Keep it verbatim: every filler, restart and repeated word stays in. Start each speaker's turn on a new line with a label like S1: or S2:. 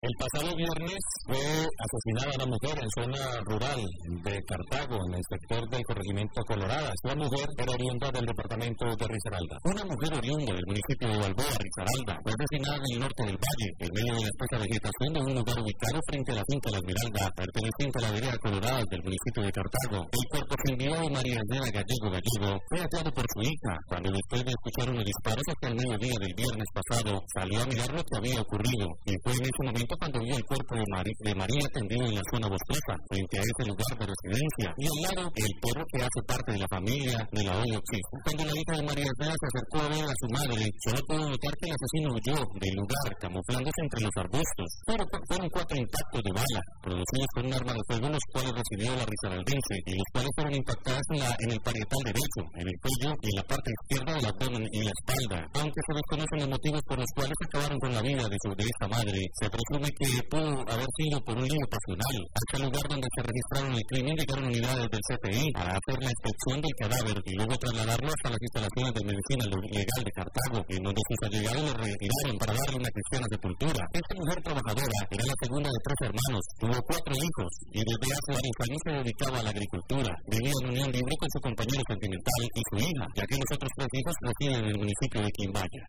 S1: El pasado viernes fue asesinada una mujer en zona rural de Cartago, en el sector del corregimiento Colorada. Esta mujer era oriunda del departamento de Risaralda. Una mujer oriunda del municipio de Balboa, Risaralda, fue asesinada en el norte del valle, en medio de la espesa vegetación de un lugar ubicado frente a la finca La Esmeralda, perteneciente a la vereda Colorada del municipio de Cartago. El cuerpo sin vida de María Elena Gallego Gallego fue hallado por su hija, cuando después de escuchar unos disparos hasta el mediodía del viernes pasado, salió a mirar lo que había ocurrido, y fue en ese momento cuando vio el cuerpo de, Mari, de María tendido en la zona boscosa, frente a ese lugar de residencia, y al lado el perro que hace parte de la familia de la hoy Oxista. Cuando la hija de María Elena se acercó a ver a su madre, solo pudo notar que el asesino huyó del lugar, camuflándose entre los arbustos, pero fueron cuatro impactos de bala, producidos con un arma de fuego, los cuales recibió la risaraldense, y los cuales fueron impactadas en, la, en el parietal derecho, en el cuello y en la parte izquierda del abdomen y la espalda. Aunque se desconocen los motivos por los cuales acabaron con la vida de, su, de esta madre, se presume que pudo haber sido por un lío pasional. Hasta el lugar donde se registraron el crimen llegaron unidades del C T I para hacer la inspección del cadáver y luego trasladarlo hasta las instalaciones de medicina legal de Cartago, en donde sus allegados lo retiraron para darle una cristiana sepultura. Esta mujer trabajadora era la segunda de tres hermanos, tuvo cuatro hijos y desde hace varios años se dedicaba a la agricultura. Vivía en unión libre con su compañero sentimental y su hija, ya que los otros tres hijos residen en el municipio de Quimbaya.